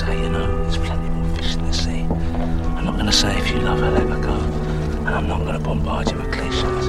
okay, you know, there's plenty more fish in the sea. I'm not going to say if you love her, let her go. And I'm not going to bombard you with cliches.